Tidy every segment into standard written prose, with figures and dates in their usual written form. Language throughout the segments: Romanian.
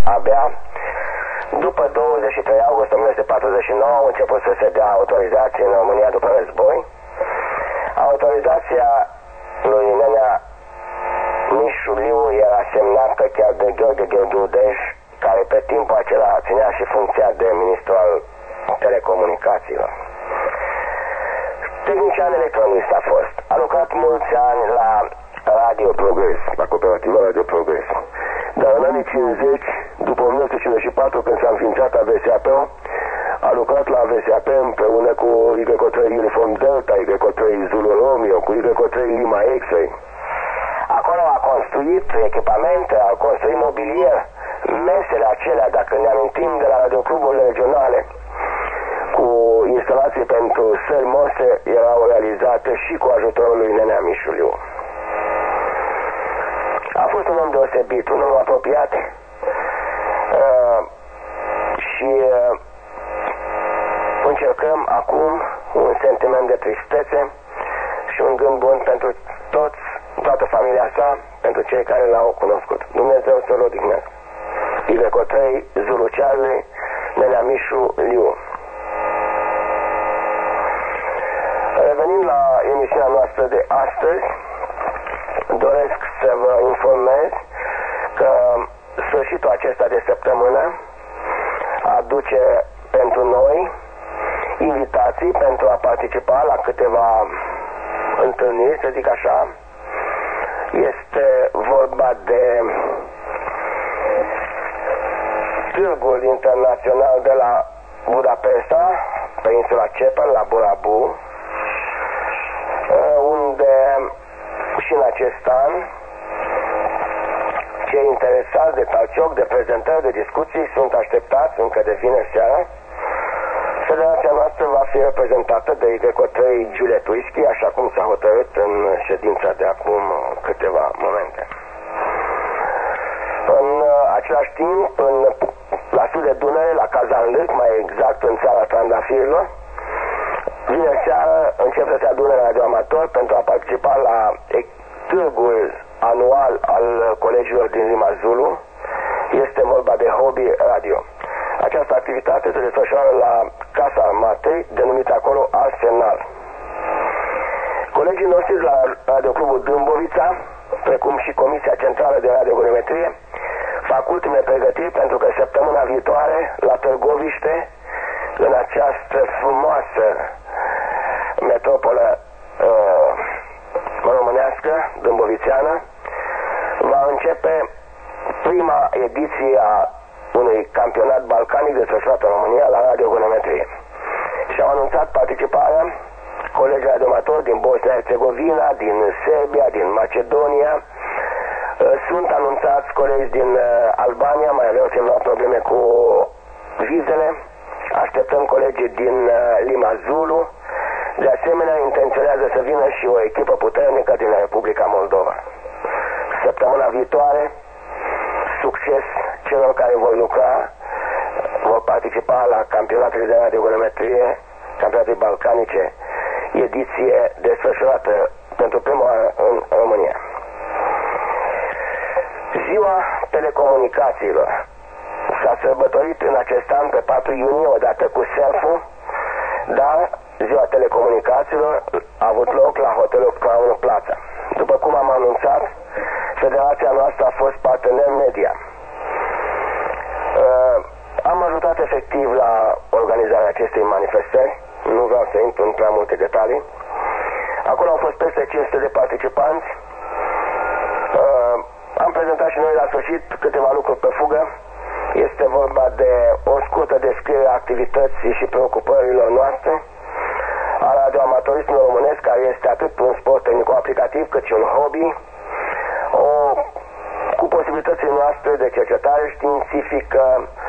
abia după 23 august 1949 a început să se dea autorizație în România după război. Autorizația lui Nenea Mișu Liu era semnată chiar de Gheorghe Gheorghiudeș, care pe timpul acela ținea și funcția de ministru al telecomunicațiilor. Tehnician electronist a fost. A lucrat mulți ani la Radio Progres, la cooperativa Radio Progres. Dar în anii 50, după 1954, când s-a înființat AVSAP, a lucrat la AVSAP împreună cu YK3 Uniform Delta, YK3 Zulu Romeo, cu YK3 Lima X-Ray. Acolo a construit echipamente, a construit mobilier, mesele acelea, dacă ne amintim de la radiocluburile regionale, cu instalații pentru săli mostre, erau realizate și cu ajutorul lui Nenea Mișu Liu. A fost un om deosebit, un om apropiat și încercăm acum un sentiment de tristețe și un gând bun pentru toată familia sa, pentru cei care l-au cunoscut. Dumnezeu să-l odihnească. YK3 Zulu Charlie, Nenea Mișu Liu. Revenind la emisiunea noastră de astăzi, doresc să vă informez că sfârșitul acesta de săptămână aduce pentru noi invitații pentru a participa la câteva întâlniri, să zic așa. Este vorba de Târgul Internațional de la Budapesta, pe insula Cepel, la Burabu, unde și în acest an cei interesați de talcioc, de prezentări, de discuții sunt așteptați încă de vineri seara. Federația noastră va fi reprezentată de YK3 Juliet Whisky, așa cum s-a hotărât în ședința de acum câteva momente. În același timp, la Sud de Dunăre, la Kazanlâc, mai exact în țara Trandafirilor, vineri seară încep să se adune radioamatori pentru a participa la târgul anual al colegilor din Lima Zulu. Este vorba de Hobby Radio. Această activitate se desfășoară la Casa Armatei, denumită acolo Arsenal. Colegii noștri la Radioclubul Dâmbovița, precum și Comisia Centrală de Radiogonometrie, fac ultime pregătiri pentru că săptămâna viitoare, la Târgoviște, în această frumoasă metropolă românească, dâmbovițeană, va începe prima ediție a unui campionat balcanic desfășurat în România la radiogonometrie. Și-au anunțat participarea colegi radioamatori din Bosnia-Herzegovina, din Serbia, din Macedonia. Sunt anunțați colegi din Albania, mai aveau ceva probleme cu vizele. Așteptăm colegii din Lima Zulu. De asemenea, intenționează să vină și o echipă puternică din Republica Moldova. Săptămâna viitoare, succes celor care vor lucra, vor participa la campionatele de radiogonometrie, campionatele balcanice, ediție desfășurată pentru prima oară în România. Ziua telecomunicațiilor s-a sărbătorit în acest an pe 4 iunie, odată cu self-ul, dar ziua telecomunicațiilor a avut loc la hotelul Crown Plaza. După cum am anunțat, federația noastră a fost partener media. Am ajutat efectiv la organizarea acestei manifestări, nu vreau să intru în prea multe detalii. Acolo au fost peste 500 de participanți. Am prezentat și noi la sfârșit câteva lucruri pe fugă. Este vorba de o scurtă descriere a activității și preocupărilor noastre, a radioamatorismului românesc, care este atât un sport tehnico-aplicativ cât și un hobby, cu posibilitățile noastre de cercetare științifică,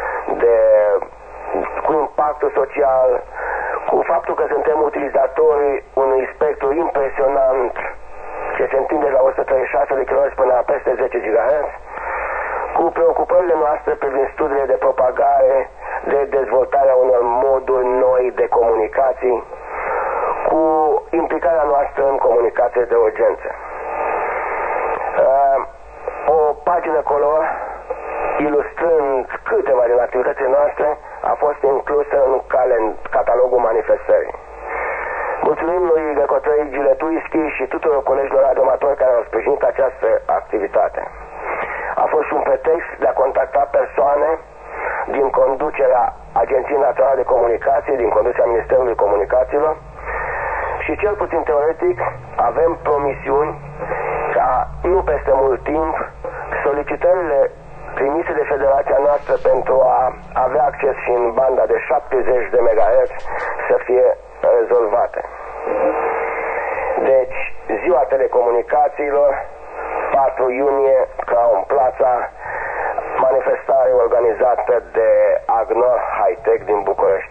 cu impactul social, cu faptul că suntem utilizatori unui spectru impresionant ce se întinde la 136 de kHz până la peste 10 GHz, cu preocupările noastre privind studiile de propagare, de dezvoltarea unor moduri noi de comunicații, cu implicarea noastră în comunicație de urgență. O pagină color ilustrând câteva din activitățile noastre, a fost inclusă în catalogul manifestării. Mulțumim lui Greco-3 Giletuischi și tuturor colegilor radioamatori care au sprijinit această activitate. A fost și un pretext de a contacta persoane din conducerea Agenției Naționale de Comunicații, din conducerea Ministerului Comunicațiilor și cel puțin teoretic avem promisiuni ca nu peste mult timp solicitările trimise de federația noastră pentru a avea acces și în banda de 70 de MHz să fie rezolvate. Deci, Ziua Telecomunicațiilor, 4 iunie, Crown Plaza, manifestare organizată de Agnor High-Tech din București.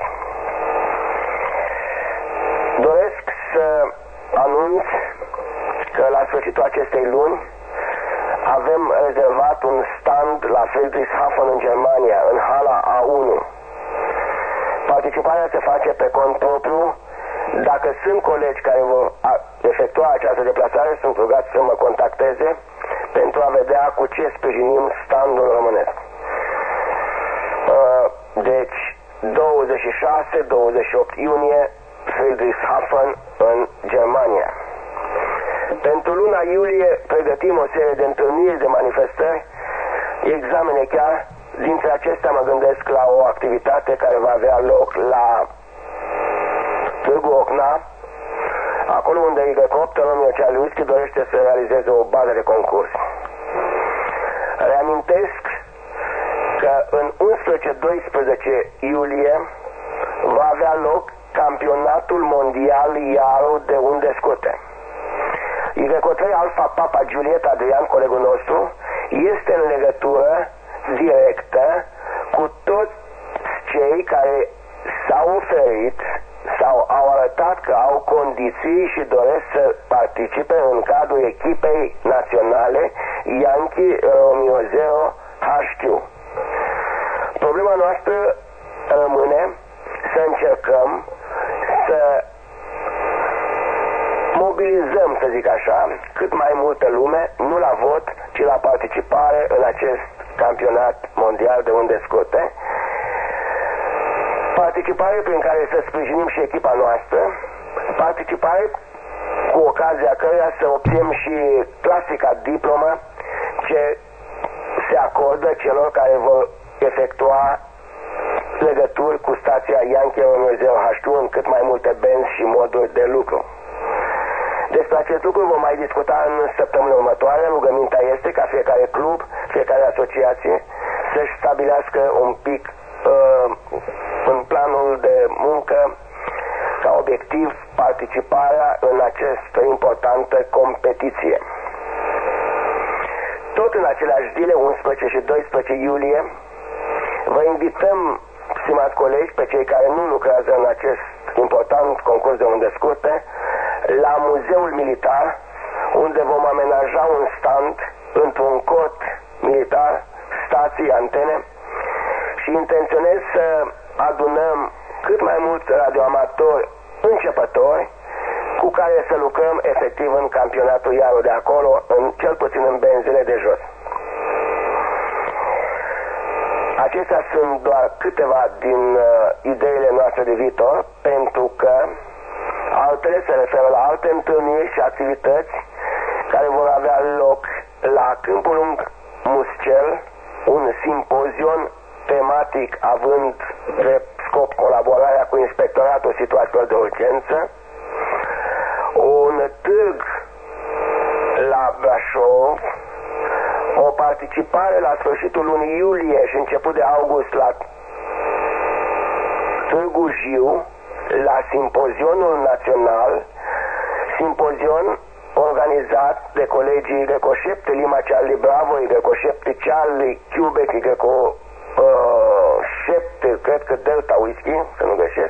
Doresc să anunț că la sfârșitul acestei luni avem rezervat un stand la Friedrichshafen în Germania, în hala A1. Participarea se face pe cont propriu. Dacă sunt colegi care vor efectua această deplasare, sunt rugați să mă contacteze pentru a vedea cu ce sprijinim standul românesc. Deci, 26-28 iunie, Friedrichshafen în Germania. Pentru luna iulie pregătim o serie de întâlniri, de manifestări, examene chiar. Dintre acestea mă gândesc la o activitate care va avea loc la Târgu Ocna, acolo unde Y8 Romeo Cealuischi dorește să realizeze o bază de concurs. Reamintesc că în 11-12 iulie va avea loc campionatul mondial Iaro de unde scute. Y3 Alfa Papa Juliet Adrian, colegul nostru, este în legătură directă cu toți cei care s-au oferit sau au arătat că au condiții și doresc să participe în cadrul echipei naționale Yankee Romeo 0 HQ. Problema noastră rămâne să încercăm să mobilizăm, să zic așa, cât mai multă lume, nu la vot, ci la participare în acest campionat mondial de unde scute. Participare prin care să sprijinim și echipa noastră, participare cu ocazia căreia să obținem și clasica diplomă ce se acordă celor care vor efectua legături cu stația Yankee Romeo 0 HQ în cât mai multe benzi și moduri de lucru. Despre acest lucru vom mai discuta în săptămâna următoare. Rugămintea este ca fiecare club, fiecare asociație să-și stabilească un pic în planul de muncă ca obiectiv participarea în această importantă competiție. Tot în aceleași zile, 11 și 12 iulie, vă invităm, stimați colegi, pe cei care nu lucrează în acest important concurs de unde scurte, la Muzeul Militar, unde vom amenaja un stand într-un cort militar, stații, antene, și intenționez să adunăm cât mai mulți radioamatori începători cu care să lucrăm efectiv în campionatul Iaro de acolo, cel puțin în benzile de jos. Acestea sunt doar câteva din ideile noastre de viitor, pentru că altele se referă la alte întâlniri și activități care vor avea loc la Câmpul Lung Muscel, un simpozion tematic având drept scop colaborarea cu Inspectoratul Situațiilor de Urgență, un târg la Brașov, o participare la sfârșitul lunii iulie și început de august la Târgu Jiu, la simpozionul național, simpozion organizat de colegii Greco-7, Lima Charlie Bravo, Greco-7 Charlie Quebec, Greco-7, cred că Delta Whisky, să nu greșesc.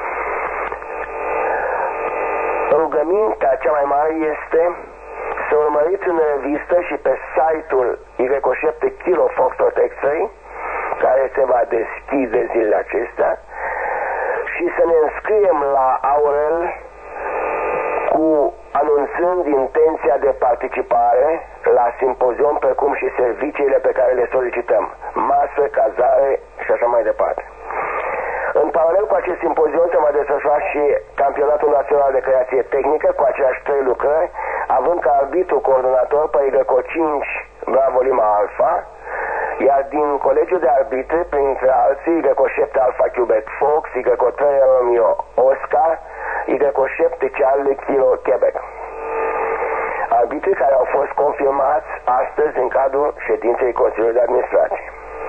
Rugămintea cea mai mare este să urmăriți în revistă și pe site-ul Y7 Kilo Foxtrot X-Ray, care se va deschide zilele acestea, și să ne înscriem la Aurel anunțând intenția de participare la simpozion, precum și serviciile pe care le solicităm, masă, cazare și așa mai departe. În paralel cu acest simpozion se va desfășura și Campionatul Național de Creație Tehnică cu aceleași 3 lucrări, având ca arbitru coordonator pe YCO 5 Bravo Lima Alpha, iar din colegiul de arbitri, printre alții, YCO 7 Alpha Quebec Fox, YCO 3 Romeo Oscar, YCO 7 Charlie Kilo Quebec. Arbitrii care au fost confirmați astăzi în cadrul ședinței Consiliului de Administrație.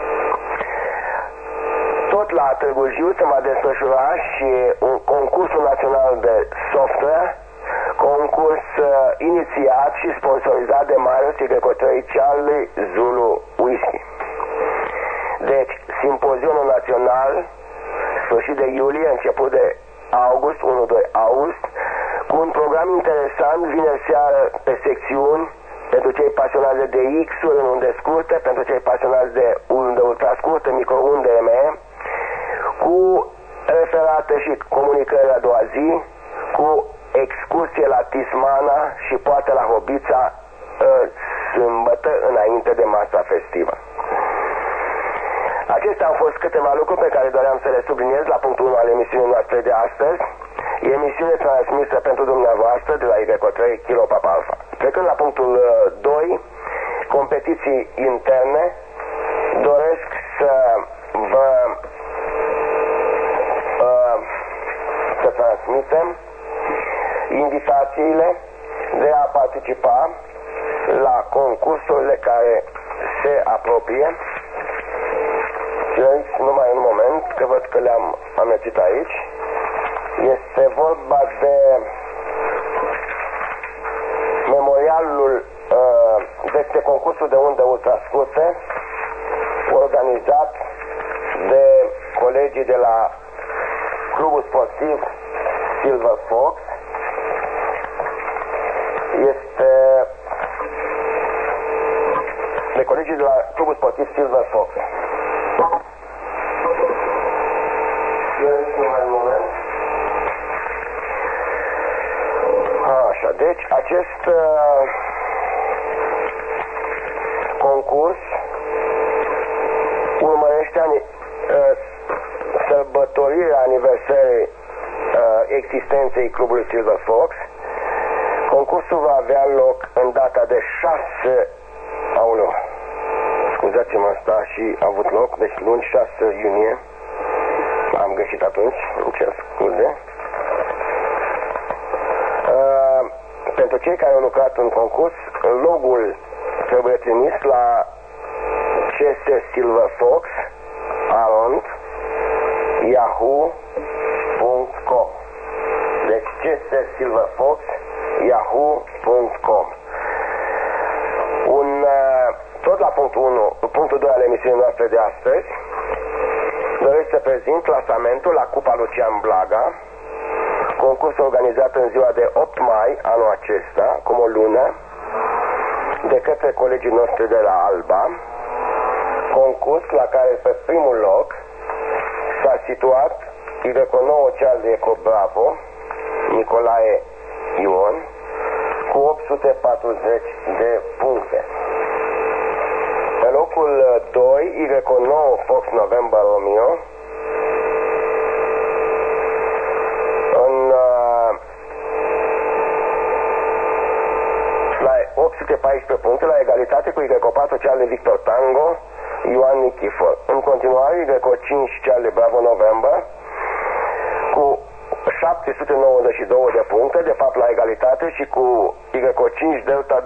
Tot la Târgu Jiu se va desfășura și un concursul național de software, concurs inițiat și sponsorizat de Marius YCO 3 Charlie Zulu Whisky. Deci, simpozionul național, sfârșit de iulie, început de august, 1-2 august, cu un program interesant, vineri seară pe secțiuni, pentru cei pasionați de DX-uri în unde scurte, pentru cei pasionați de unde ultrascurte, microunde ME, cu referate și comunicări a doua zi, cu excursie la Tismana și poate la Hobița sâmbătă înainte de masa festivă. Acestea au fost câteva lucruri pe care doream să le subliniez la punctul 1 al emisiunii noastre de astăzi. Emisiune transmisă pentru dumneavoastră de la YCO 3 Kilo Papa Alpha. Trecând la punctul 2, competiții interne, doresc să vă transmitem invitațiile de a participa la concursurile care se apropie. Numai un moment, că văd că le-am amețit aici. Este vorba de memorialul de concursul de unde ultrascurte organizat de colegii de la Clubul Sportiv Silver Fox. Este de colegii de la Clubul Sportiv Silver Fox. Așa, deci acest concurs urmărește sărbătorirea aniversării existenței Clubului Silver Fox. Concursul va avea loc în data de 6 scuzați-mă, asta și a avut loc, deci luni 6 iunie. Am greșit atunci, îmi cer scuze. Pentru cei care au lucrat în concurs, logul trebuie trimis la CS Silver Fox @yahoo.com. Deci CS Silver Fox yahoo.com. Tot la punctul 2 al emisiunii noastre de astăzi, doresc să prezint clasamentul la Cupa Lucian Blaga, concurs organizat în ziua de 8 mai anul acesta, cum o lună, de către colegii noștri de la Alba, concurs la care pe primul loc s-a situat YCO 9 Charlie Eco Bravo Nicolae Ion cu 840 de puncte. Pe locul 2 YCO 9 Fox November Romeo la 814 puncte, la egalitate cu YCO 4 Charlie Victor Tango Ioan Nichifor. În continuare YCO 5 Charlie Bravo November cu 792 de puncte, de fapt la egalitate și cu YCO 5 Delta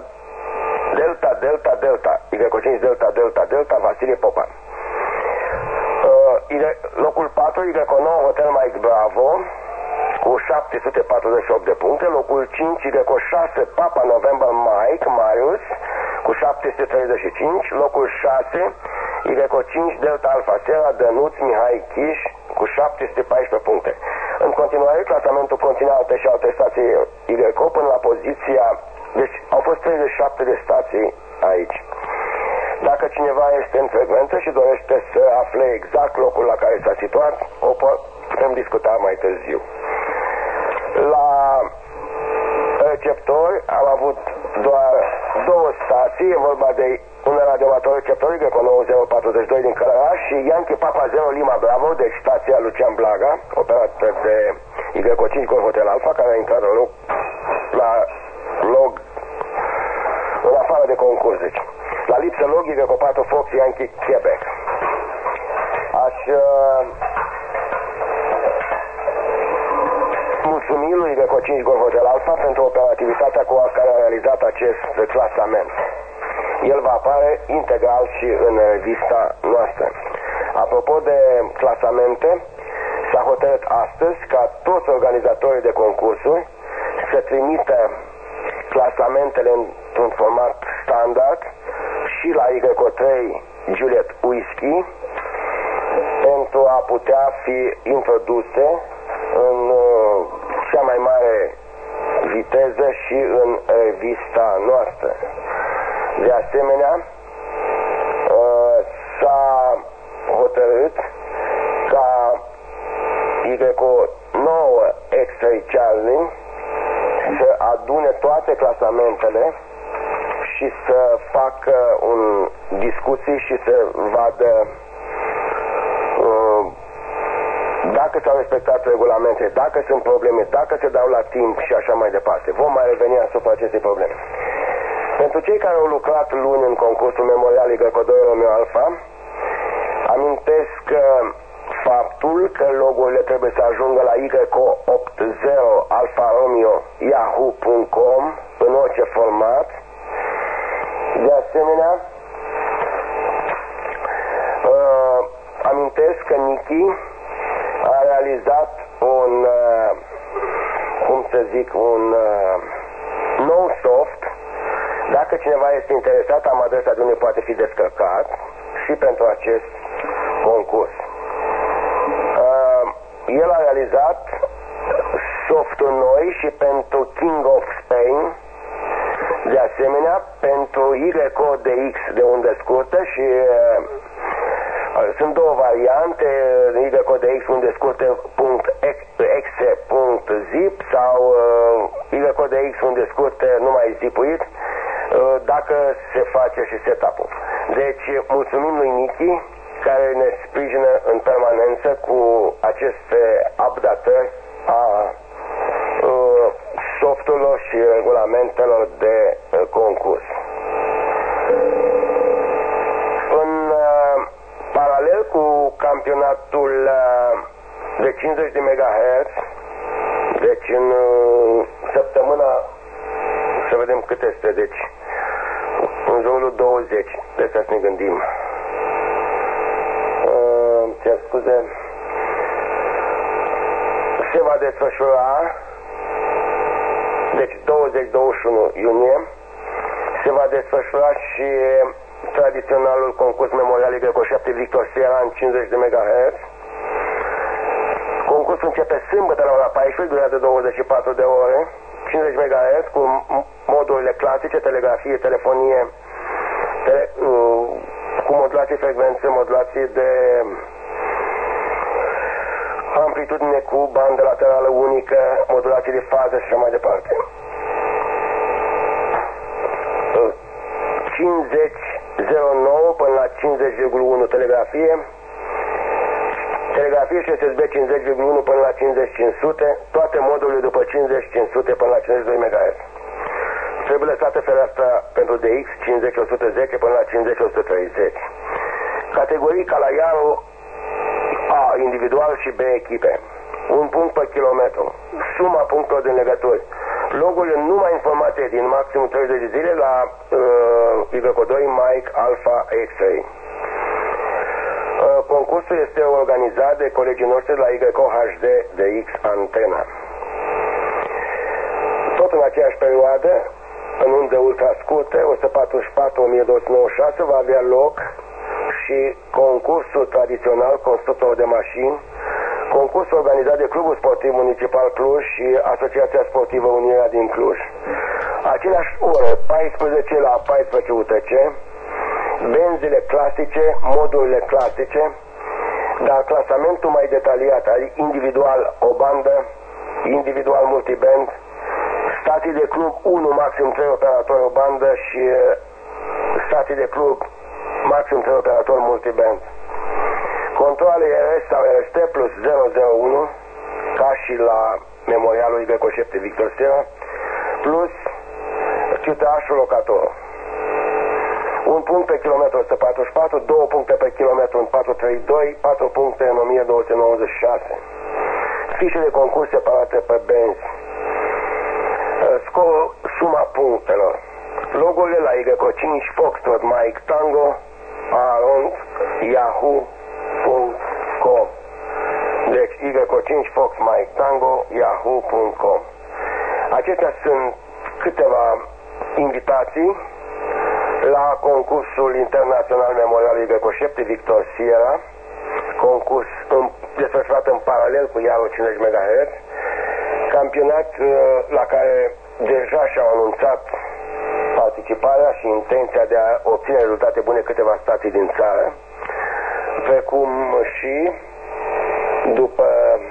YCO 5 Delta Vasile Popan. Locul 4 YCO 9 Hotel Mike Bravo cu 748 de puncte. Locul 5 YCO 6 Papa November Mike Marius cu 735. Locul 6 YCO 5 Delta Alpha Sierra Dănuț Mihai Chiș cu 714 puncte. În continuare, clasamentul conține și alte stații YCO până la poziția... Deci au fost 37 de stații aici. Dacă cineva este în frecvență și dorește să afle exact locul la care s-a situat, o putem discuta mai târziu. La receptori am avut doar două stații, e vorba de un radioamator receptor Igreco 9042 din Călăraș și Yankee Papa 0 Lima Bravo, deci stația Lucian Blaga, operată de Igreco 5 Golf Hotel Alpha, care a intrat la log în afară de concurs, deci. La lipsă log, Igreco 4 Fox Yankee Quebec. Aș mulțumi lui Igreco 5 Golf Hotel Alpha pentru operativitatea cu care a realizat acest clasament. El va apare integral și în revista noastră. Apropo de clasamente, s-a hotărât astăzi ca toți organizatorii de concursuri să trimită clasamentele într-un format standard și la Igreco 3 Juliet Whisky pentru a putea fi introduse în cea mai mare viteză și în revista noastră. De asemenea, s-a hotărât ca Igreco 9 X-Ray Charlie să adune toate clasamentele și să facă discuții și să vadă dacă s-au respectat regulamentele, dacă sunt probleme, dacă se dau la timp și așa mai departe. Vom mai reveni asupra acestei probleme. Pentru cei care au lucrat luni în concursul memorial Igreco 2 Romeo Alpha, amintesc faptul că logurile trebuie să ajungă la Igreco 80 Alfa Romeo yahoo.com în orice format. De asemenea, amintesc că Nichi a realizat un nou soft. Dacă cineva este interesat, am adresa de unde poate fi descărcat și pentru acest concurs. El a realizat softuri noi și pentru King of Spain, de asemenea pentru Igreco DX de undă scurtă și sunt două variante, Igreco DX unde scurte.exe.zip sau Igreco DX unde scurte numai zipuit, dacă se face și setup-ul. Deci mulțumim lui Nichi care ne sprijină în permanență cu aceste updatări a softurilor și regulamentelor de concurs. În paralel cu campionatul de 50 de MHz, deci în săptămâna, să vedem cât este, deci în jurul 20, trebuie să ne gândim. Ce scuze, se va desfășura, deci 20-21 iunie, se va desfășura și tradiționalul concurs memorial Igreco 7 Victor Sierra în 50 de MHz. Concursul începe sâmbătă la ora 14, durează 24 de ore, 50 MHz cu modurile clasice, telegrafie, telefonie, cu modulație frecvență, modulație de amplitudine cu bandă laterală unică, modulație de fază și așa mai departe. 50.09 până la 50,1 telegrafie, telegrafie și SSB 50,1 până la 50.500, toate modurile după 50.500 până la 52 MHz. Trebuie lăsată fereastra pentru DX 50.110 până la 50.130. Categorii ca la Iaro A, individual și B, echipe. 1 punct pe kilometru. Suma punctelor din legături. Logurile numai informație din maximum 30 de zile la Igreco 2 Mike Alpha X-Ray. Concursul este organizat de colegii noștri la Igreco HD DX Antena. Tot în aceeași perioadă, în unde ultrascurte, 144.1296, va avea loc și concursul tradițional constructor de mașini, concursul organizat de Clubul Sportiv Municipal Cluj și Asociația Sportivă Unirea din Cluj. Aceleași ore, 14 la 14 UTC, benzile clasice, modurile clasice, dar clasamentul mai detaliat, adică individual o bandă, individual multiband stații de club 1, maxim 3 operatori o bandă și stații de club maxim 3 operatori multiband. Controle RS sau RST plus 001, ca și la memorialul Y7 Victor Sierra, plus QTH-ul locator. Un punct pe kilometru 144, 2 puncte pe kilometru în 432, 4 puncte în 1296. Fișe de concurs separate pe benzi. Suma punctelor. Logurile la Y5 Foxtrot Mike Tango @yahoo.com. Deci Y5 Fox Mike Tango yahoo.com. Acestea sunt câteva invitații la concursul internațional memorial Y7 Victor Sierra, concurs desfășurat în paralel cu Iarul 50 MHz, campionat la care deja și-au anunțat participarea și intenția de a obține rezultate bune câteva stații din țară, precum și, după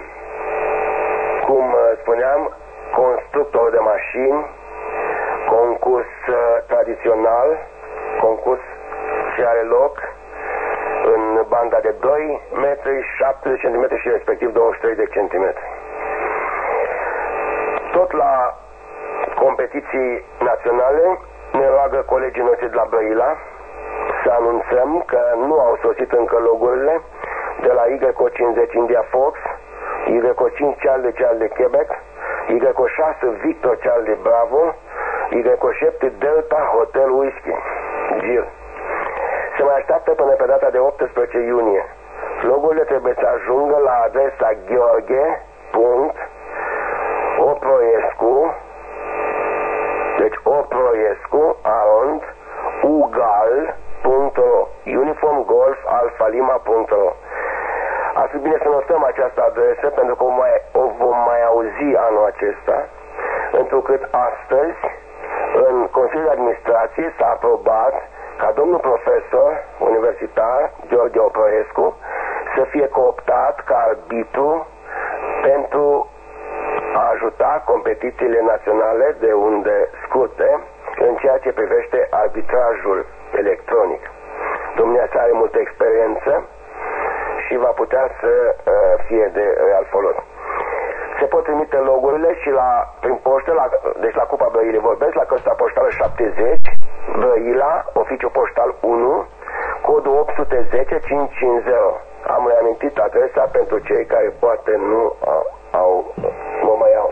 cum spuneam, constructor de mașini, concurs tradițional, concurs și are loc în banda de 2 metri, 70 cm și respectiv 23 de cm. Tot la competiții naționale ne roagă colegii noștri de la Brăila să anunțăm că nu au sosit încă logurile de la Y50 India Fox, Y5 Charlie Quebec, Y6 Victor Charlie Bravo, Y7 Delta Hotel Whisky Gil. Se mai așteaptă până pe data de 18 iunie. Logurile trebuie să ajungă la adresa gheorghe.oproiescu, deci oproiescu @ugal.ro, uniformgolfalfalima.ro. Ar fi bine să notăm această adresă pentru că o vom mai auzi anul acesta, întrucât astăzi în Consiliul de Administrație s-a aprobat ca domnul profesor universitar Gheorghe Oproiescu să fie cooptat ca arbitru pentru a ajuta competițiile naționale de unde scurte în ceea ce privește arbitrajul electronic. Domnia sa are multă experiență și va putea să fie de real folos. Se pot trimite logurile și prin poștă, deci la Cupa Brăilei vorbesc, la căsuța poștală 70, Brăila, oficiu poștal 1, codul 810 550. Am reamintit adresa pentru cei care poate nu mă mai au.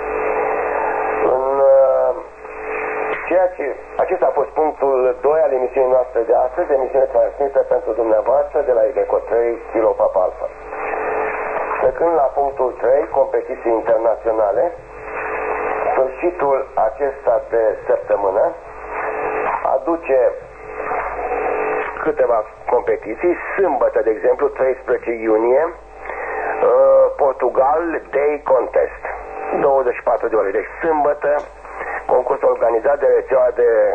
Acesta a fost punctul 2 al emisiunii noastre de astăzi, emisiune transmisă pentru dumneavoastră de la IGECO3 Kilo Papa Alpha. Trecând la punctul 3, competiții internaționale, sfârșitul acesta de săptămână aduce câteva competiții. Sâmbătă, de exemplu, 13 iunie, Portugal Day Contest, 24 de ore. Deci sâmbătă, concurs organizat de rețeaua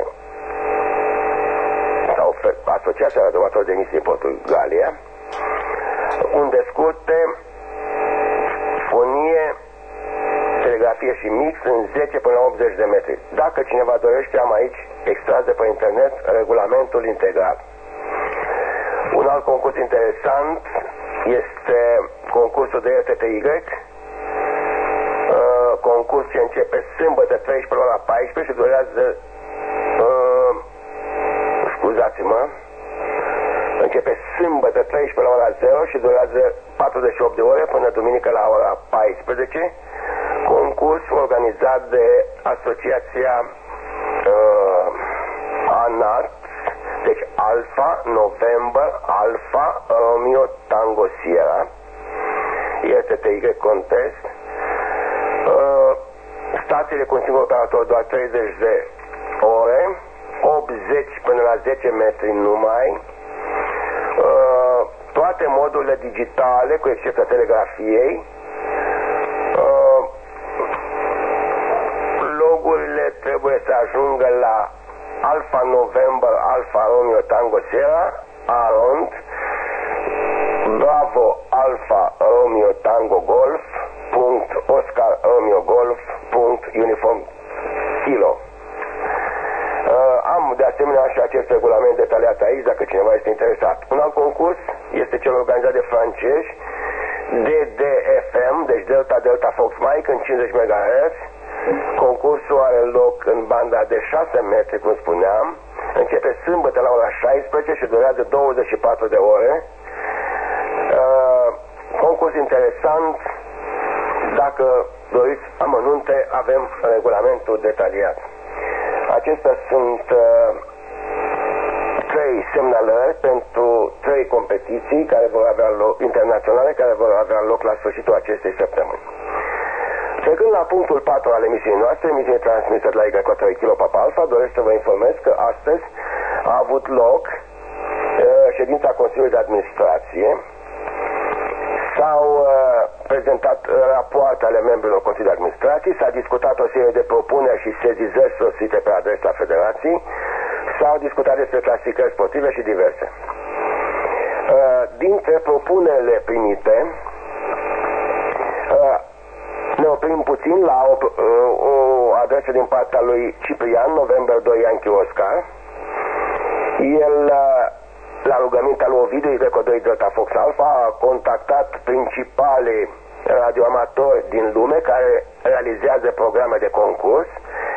sau Asociația Radioamatorului de Emisii din Portugalia, unde scurte, fonie, telegrafie și mix în 10 până la 80 de metri. Dacă cineva dorește, am aici extras de pe internet regulamentul integral. Un alt concurs interesant este concursul de RTTY, concurs ce începe sâmbătă 13 până la 14 și durează, scuzați-mă, începe sâmbătă 13 până la ora 0 și durează 48 de ore până duminică la ora 14. Concurs organizat de Asociația ANAT, deci Alpha November Alpha Romeo Tango Sierra, RTTY Contest. Stațiile cu un singur operator doar 30 de ore, 80 până la 10 metri numai, toate modurile digitale cu excepția telegrafiei. Logurile trebuie să ajungă la Alpha November Alpha Romeo Tango Sierra Arond Bravo Alpha Romeo Tango Golf Oscar Romeo Golf Uniform kilo. Am de asemenea și acest regulament detaliat aici, dacă cineva este interesat. Un alt concurs este cel organizat de francezi, DDFM, deci Delta Delta Fox Mike în 50 MHz. Concursul are loc în banda de 6 metri, cum spuneam. Începe sâmbătă la ora 16 și durează 24 de ore. Concurs interesant. Dacă doriți amănunte, avem regulamentul detaliat. Acestea sunt 3 semnalări pentru 3 competiții care vor avea loc, internaționale, care vor avea loc la sfârșitul acestei săptămâni. Trecând la punctul 4 al emisiunii noastre, emisiune transmisă la Y3 Kilo Papa Alpha, doresc să vă informez că astăzi a avut loc ședința Consiliului de Administrație. S-au prezentat rapoarte ale membrilor Consiliului de Administrație, s-a discutat o serie de propuneri și sezizări sosite pe adresa Federației, s-au discutat despre clasificări sportive și diverse. Dintre propunerile primite, ne oprim puțin la o adresă din partea lui Ciprian, November 2 Yankee Oscar. El, la rugămintea lui Ovidiu, Y2 Delta Fox Alpha, a contactat principale radioamatori din lume care realizează programe de concurs,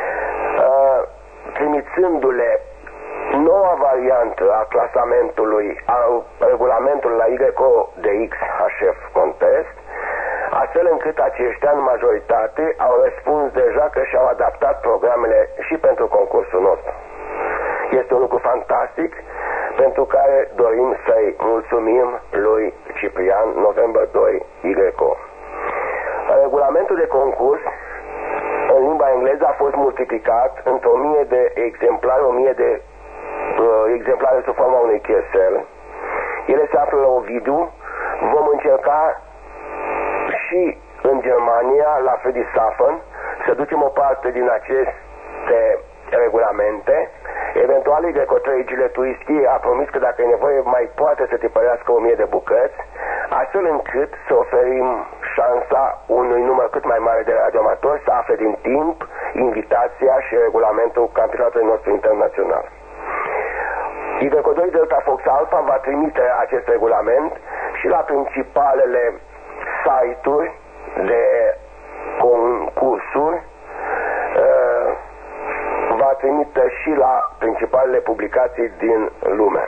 trimițându-le noua variantă a clasamentului, a regulamentului la YODX HF Contest, astfel încât aceștia în majoritate au răspuns deja că și-au adaptat programele și pentru concursul nostru. Este un lucru fantastic pentru care dorim să-i mulțumim lui Ciprian, November 2 YO. Regulamentul de concurs în limba engleză a fost multiplicat între 1000 de exemplare, 1000 de exemplare sub forma unui chesel. Ele se află la Ovidiu. Vom încerca și în Germania, la Friedrichshafen, să ducem o parte din aceste regulamente. Eventual, Y3 Giletuischi a promis că dacă e nevoie mai poate să tipărească 1000 de bucăți, astfel încât să oferim șansa unui număr cât mai mare de radioamatori să afle din timp invitația și regulamentul campionatului nostru internațional. Y2 Delta Fox Alpha va trimite acest regulament și la principalele site-uri de concursuri, va trimite și la principalele publicații din lume.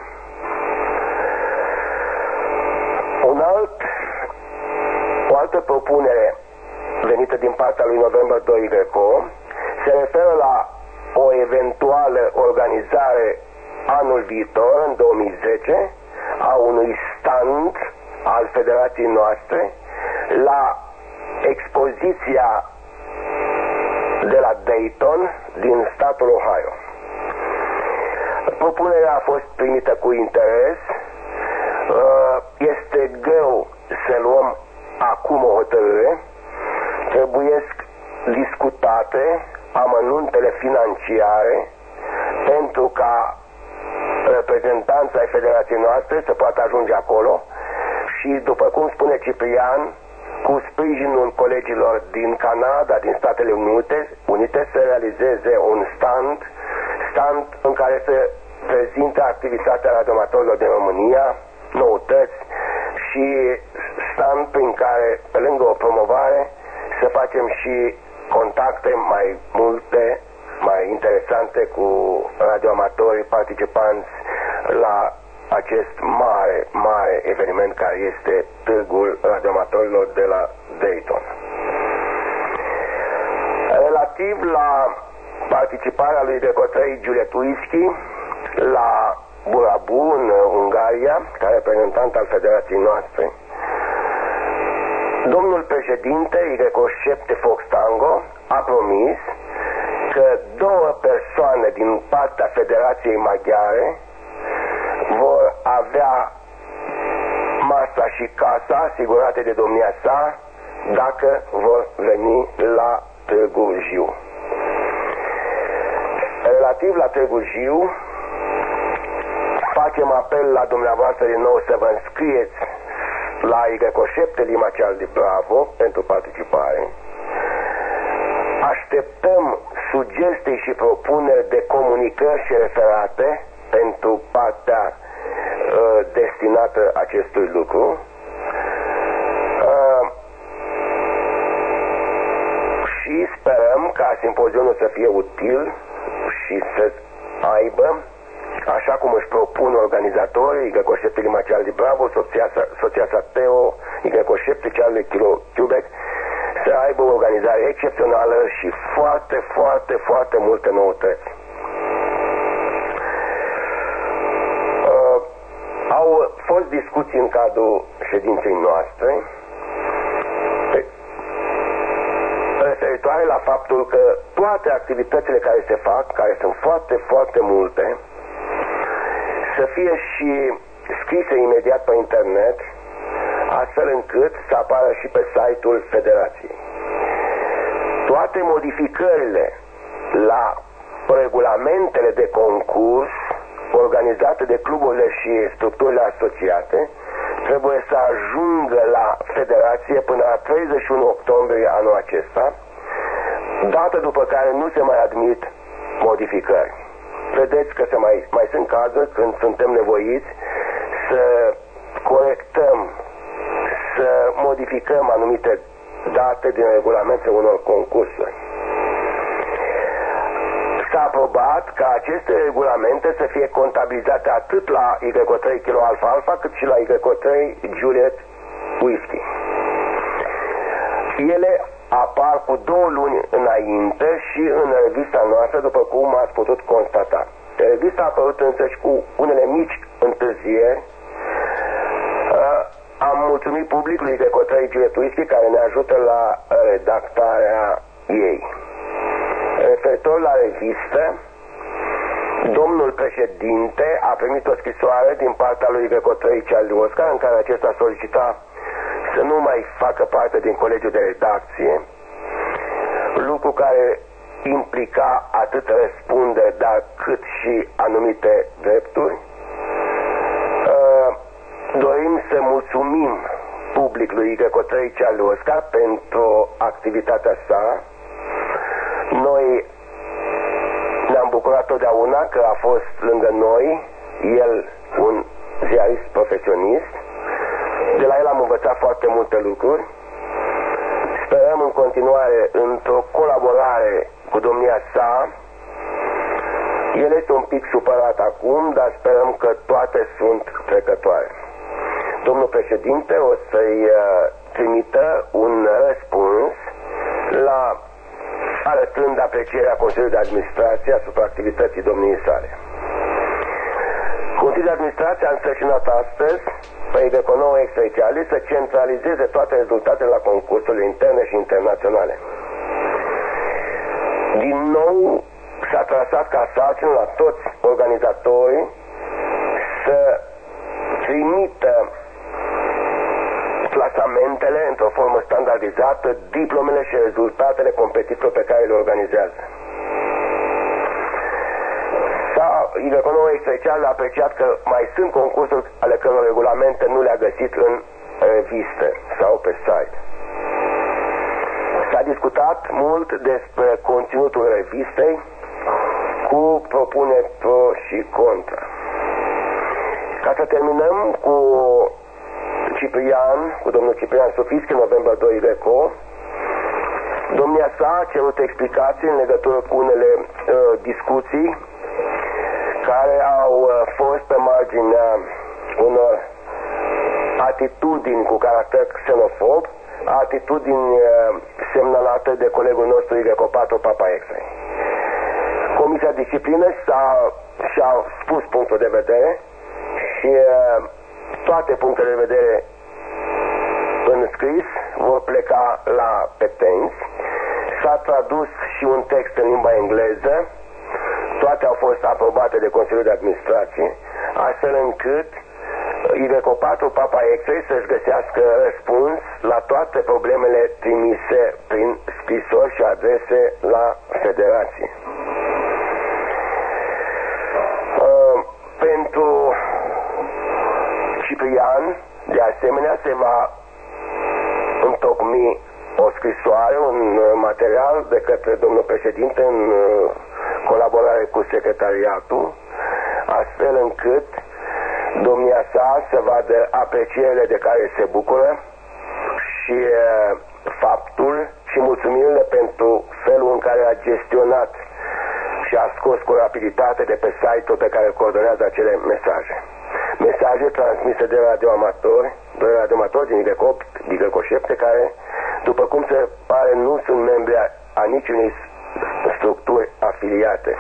O altă propunere venită din partea lui November 2 YO se referă la o eventuală organizare anul viitor, în 2010, a unui stand al federației noastre la expoziția de la Dayton din statul Ohio. Propunerea a fost primită cu interes. Este greu să luăm acum o hotărâre. Trebuiesc discutate amănuntele financiare pentru ca reprezentanța ai federației noastre să poată ajunge acolo și, după cum spune Ciprian, cu sprijinul colegilor din Canada, din Statele Unite, să realizeze un stand în care să prezinte activitatea radioamatorilor din România, noutăți, și stand prin care, pe lângă o promovare, să facem și contacte mai multe, mai interesante cu radioamatorii participanți la acest mare eveniment care este Târgul Radioamatorilor de la Dayton. Relativ la participarea lui Y3 Giletuischi la Burabu, în Ungaria, ca reprezentant al federației noastre, domnul președinte Y7 Fox Tango a promis că 2 persoane din partea Federației Maghiare vor avea masa și casa asigurate de domnia sa dacă vor veni la Târgu Jiu. Relativ la Târgu Jiu, facem apel la dumneavoastră din nou să vă înscrieți la Y7 Limaceal de Bravo pentru participare. Așteptăm sugestii și propuneri de comunicări și referate pentru partea destinată acestui lucru. Și sperăm ca simpozionul să fie util și să aibă, așa cum își propun organizatorii, Y7 Lima Charlie Bravo, Soția Sateo, Y7 Charlie Kilo Quebec, să aibă o organizare excepțională și foarte, foarte, foarte multe noutăți. Au fost discuții în cadrul ședinței noastre referitoare la faptul că toate activitățile care se fac, care sunt foarte, foarte multe, să fie și scrise imediat pe internet, astfel încât să apară și pe site-ul Federației. Toate modificările la regulamentele de concurs organizate de cluburile și structurile asociate trebuie să ajungă la Federație până la 31 octombrie anul acesta, dată după care nu se mai admit modificări. Vedeți că mai sunt cazuri când suntem nevoiți să corectăm, să modificăm anumite date din regulamentele unor concursuri. S-a aprobat ca aceste regulamente să fie contabilizate atât la Y3 Kilo Alpha Alpha cât și la Y3 Juliet Whisky. Ele apar cu 2 luni înainte și în revista noastră, după cum ați putut constata. Revista a apărut însăși cu unele mici întârzieri. Am mulțumit publicului de Y3 Juliet Whisky care ne ajută la redactarea ei. Referitor la revistă, domnul președinte a primit o scrisoare din partea lui Y3 Charlie Oscar în care acesta solicita să nu mai facă parte din colegiul de redacție, lucru care implica atât răspundere, dar cât și anumite drepturi. Dorim să mulțumim publicului Y3 Charlie Oscar pentru activitatea sa. Noi ne-am bucurat totdeauna că a fost lângă noi, el un ziarist profesionist. De la el am învățat foarte multe lucruri. Sperăm în continuare într-o colaborare cu domnia sa. El este un pic supărat acum, dar sperăm că toate sunt trecătoare. Domnul președinte o să-i trimită un răspuns arătând aprecierea Consiliului de Administrație asupra activității domniei sale. Consiliul de Administrație a însărcinat astăzi pe Y9 Extreciali să centralizeze toate rezultatele la concursurile interne și internaționale. Din nou s-a trasat ca sarcină la toți organizatorii să trimită clasamentele într-o formă standardizată, diplomele și rezultatele competițiilor pe care le organizează. Y9 Extreciali a apreciat că mai sunt concursuri ale căror regulamente nu le-a găsit în reviste sau pe site. S-a discutat mult despre conținutul revistei cu propuneri pro și contra. Ca să terminăm cu cu domnul Ciprian Sofischi, November 2 Greco, domnia sa a cerut explicații în legătură cu unele discuții care au fost pe marginea unor atitudini cu caracter xenofob, atitudini semnalate de colegul nostru Y4 Papa Exai. Comisia Disciplină și-a spus punctul de vedere și toate punctele de vedere în scris vor pleca la petenți. S-a tradus și un text în limba engleză. Toate au fost aprobate de Consiliul de Administrație, astfel încât Y4 Papa Exei să-și găsească răspuns la toate problemele trimise prin scrisori și adrese la Federație. Pentru Ciprian, de asemenea, se va întocmi o scrisoare, un material de către domnul președinte în colaborare cu secretariatul, astfel încât domnia sa să vadă aprecierile de care se bucură și faptul și mulțumirile pentru felul în care a gestionat și a scos cu rapiditate de pe site-ul pe care îl coordonează acele mesaje. Mesaje transmise de radioamatori, doi radioamatori din Y8, care, după cum se pare, nu sunt membri a niciunei structuri afiliate.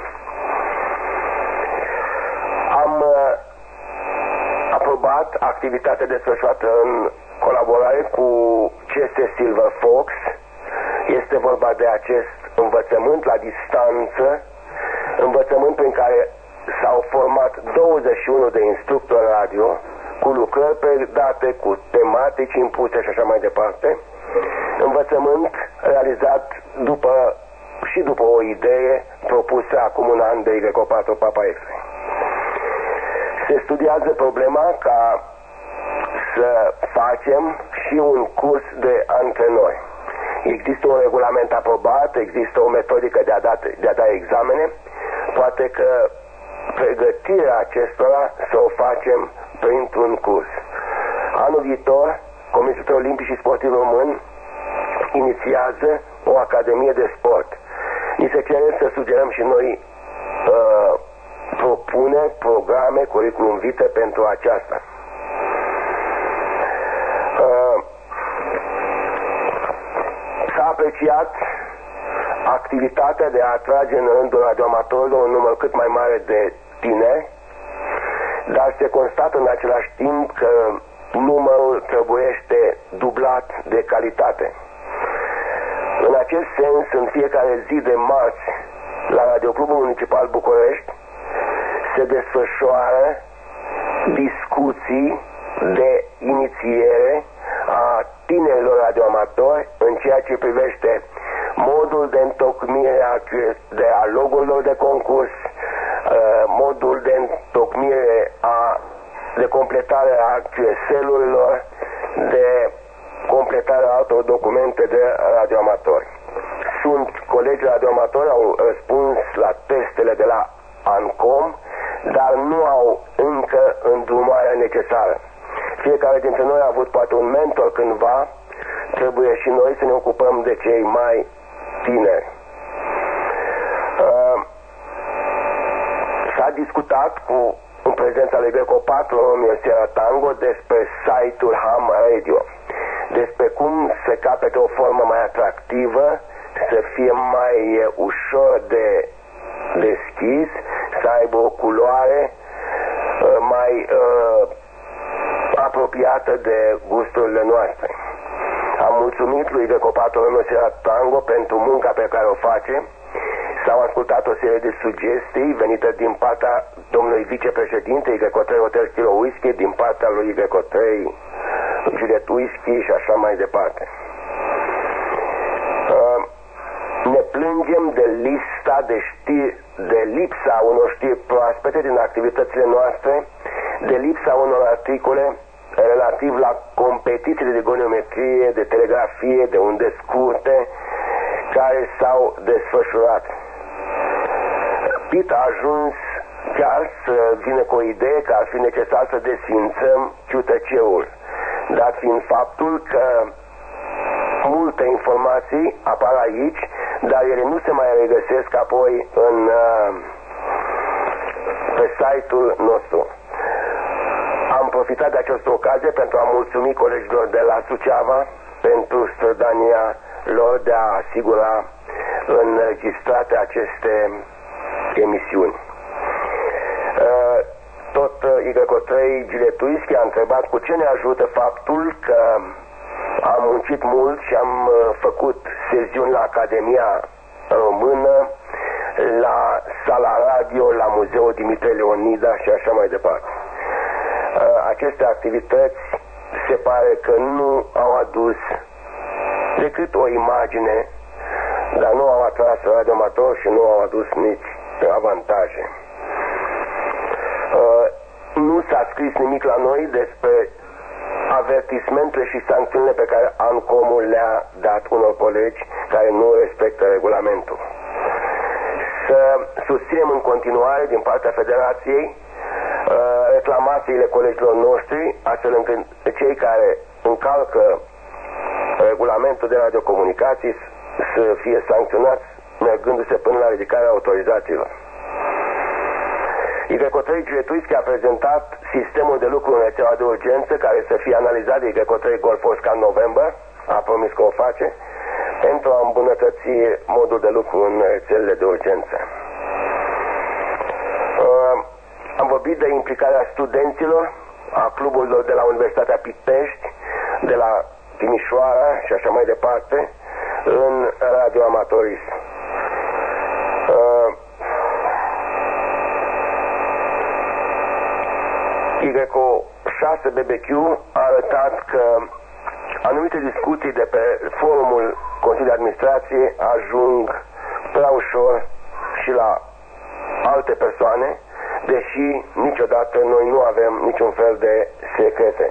Am aprobat activitatea desfășurată în colaborare cu CS Silver Fox. Este vorba de acest învățământ la distanță, învățământ prin care s-au format 21 de instructori radio cu lucrări predate, cu tematici impuse și așa mai departe. Învățământ realizat după o idee propusă acum un an de Y4 Papa X-Ray. Se studiază problema ca să facem și un curs de antrenori. Există un regulament aprobat, există o metodică de a da examene, poate că pregătirea acestora să o facem printr-un curs. Anul viitor, Comitetul Olimpic și Sportiv Român inițiază o academie de sport. Ni se cere să sugerăm și noi propuneri, programe, curriculum vitae pentru aceasta. S-a apreciat activitatea de a atrage în rândul radioamatorilor un număr cât mai mare de tineri, dar se constată în același timp că numărul trebuiește dublat de calitate. În acest sens, în fiecare zi de marți, la Radioclubul Municipal București, se desfășoară discuții de inițiere a tinerilor radioamatori în ceea ce privește modul de întocmire a logo-urilor de concurs, modul de întocmire de completare a QSL-urilor, de completarea altor documente de radioamatori. Colegi radioamatori au răspuns la testele de la ANCOM, dar nu au încă îndrumarea necesară. Fiecare dintre noi a avut poate un mentor cândva, trebuie și noi să ne ocupăm de cei mai tineri. S-a discutat în prezența lui Y4 Romeo Sierra Tango despre site-ul Ham Radio, despre cum să capete o formă mai atractivă, să fie mai ușor de deschis, să aibă o culoare mai apropiată de gusturile noastre. Am mulțumit lui Y4 Romeo Sierra Tango pentru munca pe care o face. S-au ascultat o serie de sugestii venite din partea domnului vicepreședinte Y3 Hotel Kilo Whisky, din partea lui Y3 Juliet Whisky și așa mai departe. Ne plângem de lipsa unor știri proaspete din activitățile noastre, de lipsa unor articole relativ la competițiile de goniometrie, de telegrafie, de unde scurte, care s-au desfășurat. Pit a ajuns chiar să vină cu o idee că ar fi necesar să desfințăm QTC-ul, dat fiind faptul că multe informații apar aici, dar ele nu se mai regăsesc apoi pe site-ul nostru. Am profitat de această ocazie pentru a mulțumi colegilor de la Suceava pentru strădania lor de a asigura înregistrate aceste emisiuni. Tot Y3 Juliet Whisky a întrebat cu ce ne ajută faptul că am muncit mult și am făcut sesiuni la Academia Română, la Sala Radio, la Muzeul Dimitrie Leonida și așa mai departe. Aceste activități se pare că nu au adus decât o imagine, dar nu au atras radioamatori și nu au adus nici avantaje. Nu s-a scris nimic la noi despre avertismentele și sancțiunile pe care ANCOM-ul le-a dat unor colegi care nu respectă regulamentul. Să susținem în continuare din partea Federației reclamațiile colegilor noștri, astfel încât cei care încalcă regulamentul de radiocomunicații să fie sancționați mergându-se până la ridicarea autorizațiilor. YK3 Giletuischi a prezentat sistemul de lucru în rețeaua de urgență care să fie analizat de YK3 Golf Oscar în noiembrie, a promis că o face, pentru a îmbunătăți modul de lucru în rețelele de urgență. Am vorbit de implicarea studenților, a cluburilor de la Universitatea Pitești, de la Timișoara și așa mai departe, în radioamatorism. YK6 BBQ a arătat că anumite discuții de pe forumul Consiliului de Administrație ajung prea ușor și la alte persoane, deși niciodată noi nu avem niciun fel de secrete.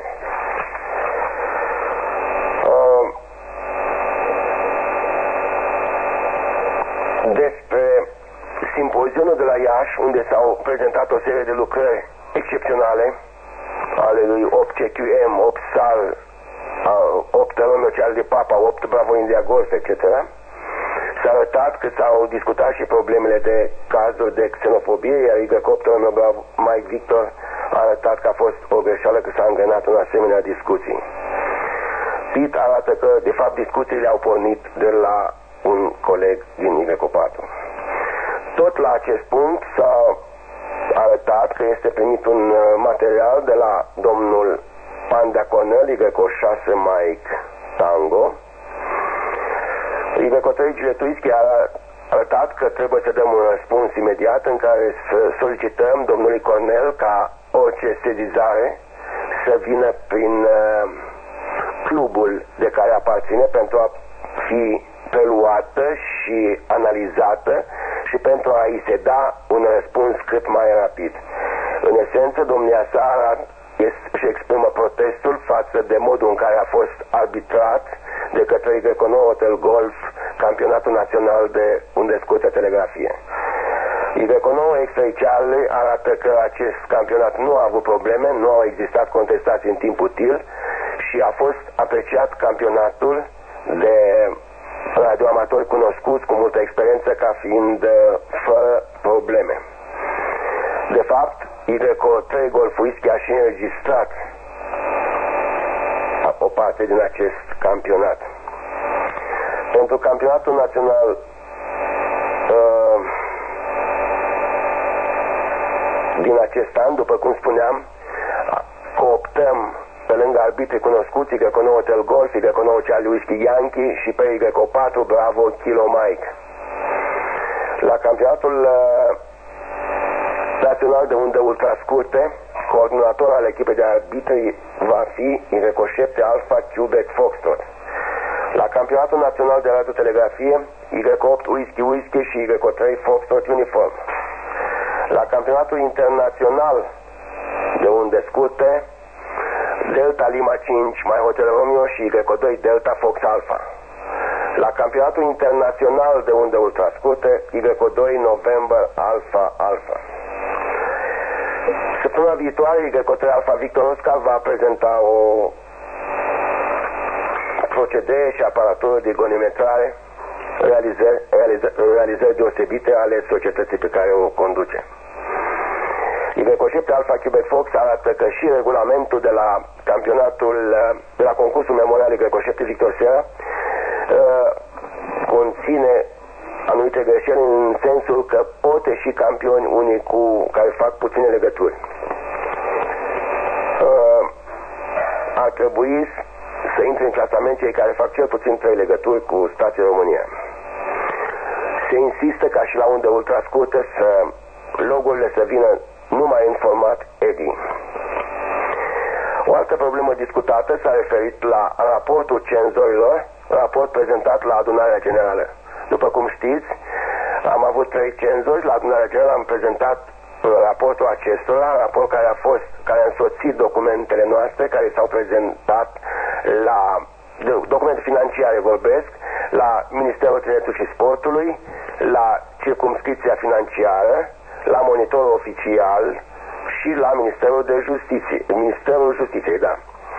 Despre simpozionul de la Iași, unde s-au prezentat o serie de lucrări excepționale ale lui 8 CQM, 8 SAL, 8 Tălănoceal de Papa, 8 Bravo India Golf, etc. S-a arătat că s-au discutat și problemele de cazuri de xenofobie, iar Y8 Bravo Mike Victor a arătat că a fost o greșeală, că s-a îngrenat în asemenea discuții. PIT arată că, de fapt, discuțiile au pornit de la un coleg din Y4. Tot la acest punct s-a arătat că este primit un material de la domnul Panda Cornel, Y6 Mike Tango. Y3 Giletuischi a arătat că trebuie să dăm un răspuns imediat în care să solicităm domnului Cornel ca orice sesizare să vină prin clubul de care aparține pentru a fi preluată și analizată și pentru a îi se da un răspuns cât mai rapid. În esență, domnia sa își exprimă protestul față de modul în care a fost arbitrat de către Y9 Hotel Golf campionatul național de unde scurtă telegrafie. Y9 extraoficiale arată că acest campionat nu a avut probleme, nu au existat contestații în timp util și a fost apreciat campionatul de radioamatori cunoscuți cu multă experiență ca fiind fără probleme. De fapt, Y3 Golf Whisky a și înregistrat o parte din acest campionat. Pentru campionatul național din acest an, după cum spuneam, cooptăm pe lângă arbitrii cunoscuți Y9 Hotel Golf, Y9 Charlie Whisky Yankee și pe Y4 Bravo Kilo Mike. La campionatul național de undă ultrascurte, coordonator al echipei de arbitri va fi Y7 Alpha Quebec Foxtrot. La campionatul național de radiotelegrafie, Y8 Whisky și Y3 Foxtrot Uniform. La campionatul internațional de unde scurte, Delta Lima 5 mai Hotel Romeo și Y2 Delta Fox Alpha. La campionatul internațional de unde ultrascurte, Y2 November Alpha Alpha. Săptămâna viitoare, Y3 Alpha Victor Oscar va prezenta o procedee și aparatură de gonimetrare, realizări deosebite ale societății pe care o conduce. Y7 Alpha Quebec Fox arată că și regulamentul de la campionatul, de la concursul memorial Y7 Victor Sierra conține anumite greșeli în sensul că pot ieși campioni unii care fac puține legături. Ar trebui să intre în clasament cei care fac cel puțin 3 legături cu stația România. Se insistă ca și la unde ultrascurte să logurile să vină numai în format EDI. O altă problemă discutată s-a referit la raportul cenzorilor, raport prezentat la adunarea generală. După cum știți, am avut 3 cenzori, la adunarea generală am prezentat raportul acestora, raport care a însoțit documentele noastre, care s-au prezentat la documente financiare, vorbesc, la Ministerul Tineretului și Sportului, la Circumscripția Financiară, la Monitorul Oficial și la Ministerul de Justiție. Ministerul Justiției, da.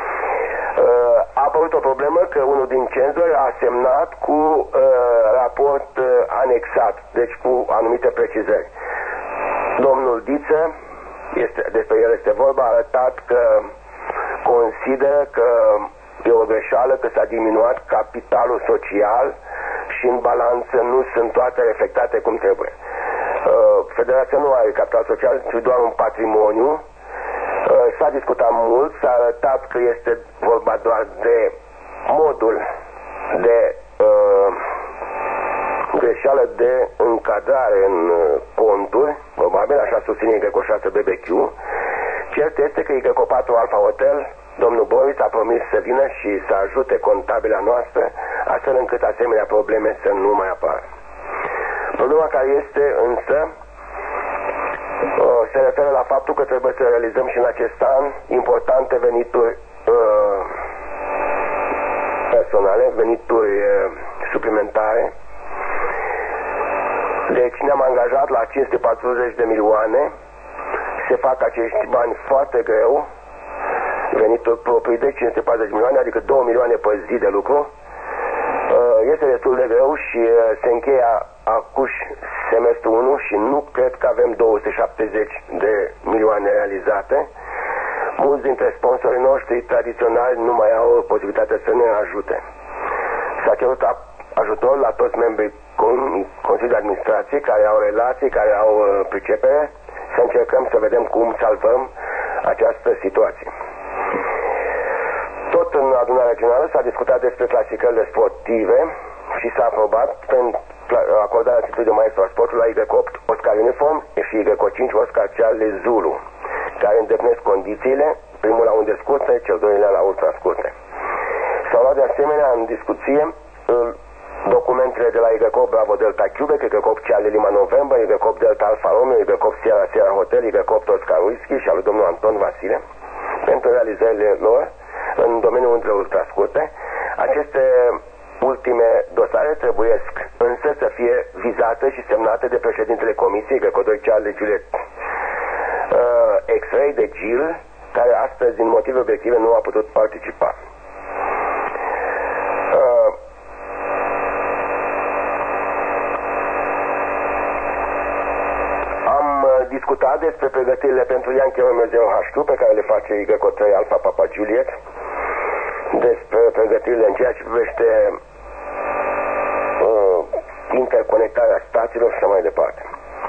A apărut o problemă că unul din cenzori a semnat cu raport anexat, deci cu anumite precizări. Domnul Diță, despre el este vorba, a arătat că consideră că e o greșeală, că s-a diminuat capitalul social și în balanță nu sunt toate reflectate cum trebuie. Federația nu are capital social, ci doar un patrimoniu. S-a discutat mult, s-a arătat că este vorba doar de modul de greșeală de încadrare în conturi, probabil, așa susține Igeco 6 BBQ. Cert este că Igeco 4 Alfa Hotel, domnul Boris a promis să vină și să ajute contabila noastră, astfel încât asemenea probleme să nu mai apară. Problema care este însă se referă la faptul că trebuie să realizăm și în acest an importante venituri personale, venituri suplimentare. Deci ne-am angajat la 540 de milioane, se fac acești bani foarte greu, venituri proprii de 540 milioane, adică 2 milioane pe zi de lucru. Este destul de greu și se încheie acuș semestrul 1 și nu cred că avem 270 de milioane realizate. Mulți dintre sponsorii noștri tradiționali nu mai au posibilitatea să ne ajute. S-a cerut ajutor la toți membrii Consiliului de Administrație care au relații, care au pricepere, să încercăm să vedem cum salvăm această situație. Tot în adunarea generală s-a discutat despre clasificările sportive și s-a aprobat prin acordarea titlului de maestru al sportului la Igeco 8 Oscar Uniform și Igeco 5 Oscar Charlie Zulu, care îndeplinesc condițiile, primul la unde scurte, cel doilea la ultra scurte. S-au luat de asemenea în discuție documentele de la Igeco Bravo Delta Quebec, Igeco 8 Charlie Lima November, Igeco 8 Delta Alfa Romeo, Igeco 8 Sierra Sierra Hotel, Igeco 8 Oscar Whisky și al lui domnul Anton Vasile pentru realizările lor în domeniul între ultrascurte. Aceste ultime dosare trebuiesc însă să fie vizate și semnate de președintele Comisiei Igeco 2 Charlie Juliet X-Ray de Gil, care astăzi din motive obiective nu a putut participa. Discutat despre pregătirile pentru Yankee Romeo 0H2 pe care le face Igeco 3 Alpha Papa Juliet, despre pregătirile în ceea ce privește interconectarea stațiilor și așa mai departe.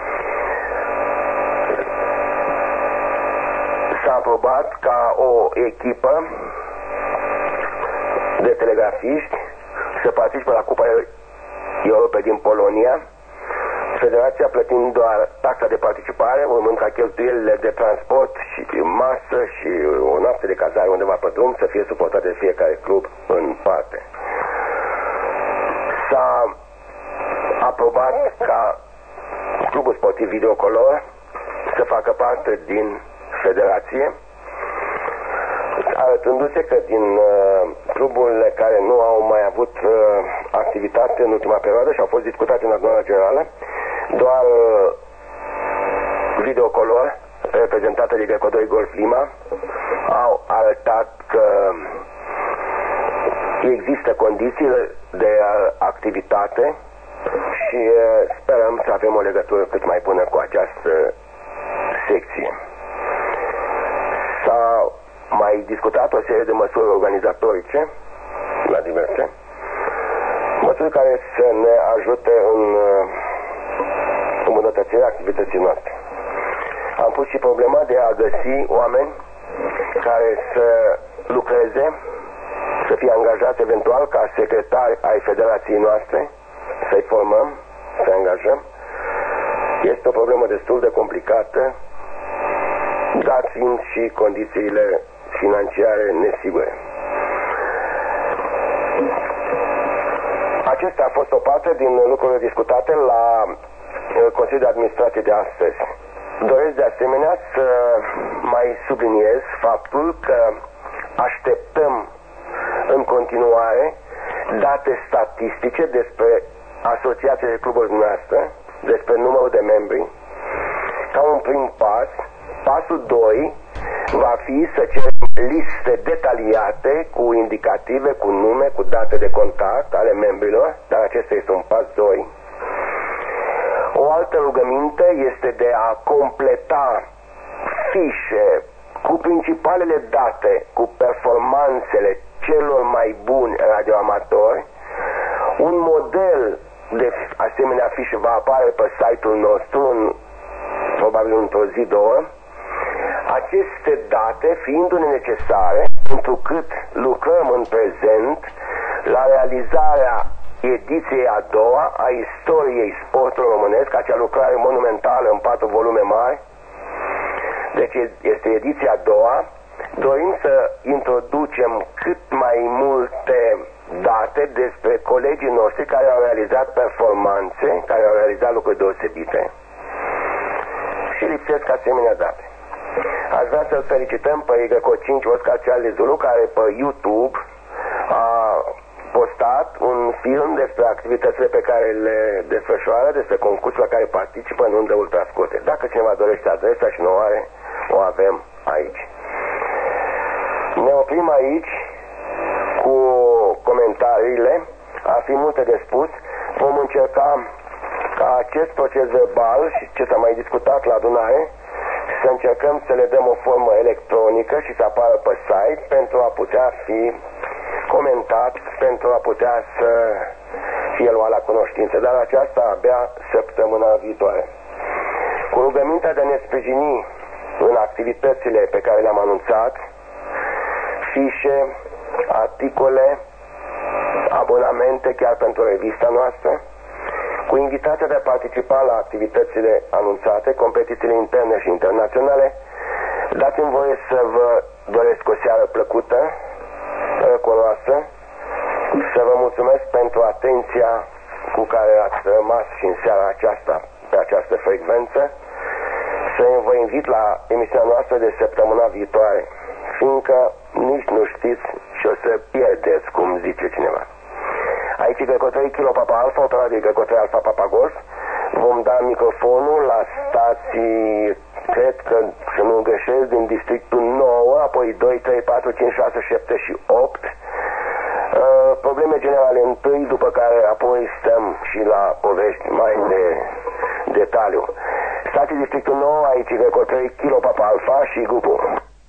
S-a aprobat ca o echipă de telegrafiști să participe la Cupa Europei din Polonia, Federația plătind doar taxa de participare, urmând ca cheltuielile de transport și masă și o noapte de cazare undeva pe drum să fie suportate de fiecare club în parte. S-a aprobat ca clubul sportiv Videocolor să facă parte din federație, arătându-se că din cluburile care nu au mai avut activitate în ultima perioadă și au fost discutate în adunarea generală, doar Videocolor, reprezentată de Igeco 2 Golf Lima, au arătat că există condiții de activitate și sperăm să avem o legătură cât mai bună cu această secție. S-a mai discutat o serie de măsuri organizatorice la diverse, măsuri care să ne ajute în îmbunătățirea activității noastre. Am pus și problema de a găsi oameni care să lucreze, să fie angajați eventual ca secretari ai federației noastre, să-i formăm, să angajăm. Este o problemă destul de complicată, dat fiind și condițiile financiare nesigure. Acestea a fost o parte din lucrurile discutate la Consiliul de Administrație de astăzi. doresc de asemenea să mai subliniez faptul că așteptăm în continuare date statistice despre asociația de cluburi noastre, despre numărul de membri. Ca un prim pas, pasul 2 va fi să cerem liste detaliate cu indicative, cu nume, cu date de contact ale membrilor, dar acesta este un pas 2. O altă rugăminte este de a completa fișe cu principalele date, cu performanțele celor mai buni radioamatori. Un model de asemenea fișe va apare pe site-ul nostru, probabil într-o zi, două. Aceste date fiindu-ne necesare, întrucât lucrăm în prezent la realizarea ediției a doua a istoriei sportului românesc, acea lucrare monumentală în 4 volume mari. Deci este ediția a doua. Dorim să introducem cât mai multe date despre colegii noștri care au realizat performanțe, care au realizat lucruri deosebite. Și lipsesc asemenea date. Aș vrea să-l felicităm pe Igor 5 Oscar Charlie Zulu, care pe YouTube a postat un film despre activitățile pe care le desfășoară, despre concursul la care participă în undă ultrascurte. Dacă cineva dorește adresa și nu o are, o avem aici. Ne oprim aici cu comentariile. Ar fi multe de spus. Vom încerca ca acest proces verbal și ce s-a mai discutat la adunare să încercăm să le dăm o formă electronică și să apară pe site pentru a putea fi comentat, pentru a putea să fie luat la cunoștință, dar aceasta abia săptămâna viitoare. Cu rugămintea de a ne sprijini în activitățile pe care le-am anunțat, fișe, articole, abonamente chiar pentru revista noastră, cu invitația de a participa la activitățile anunțate, competițiile interne și internaționale. Dați-mi voie să vă doresc o seară plăcută, răcoroasă, să vă mulțumesc pentru atenția cu care ați rămas și în seara aceasta pe această frecvență, să vă invit la emisiunea noastră de săptămâna viitoare, fiindcă nici nu știți și o să pierdeți, cum zice cineva. Aici e Găcotrei Kilo Papa Alfa, autoradio Găcotrei Alfa Papa Golf. Vom da microfonul la stații, cred că, să nu greșesc, din districtul 9, apoi 2, 3, 4, 5, 6, 7 și 8. Probleme generale întâi, după care apoi stăm și la povești mai de detaliu. Stații districtul 9, aici Găcotrei Kilo Papa Alfa și grupul.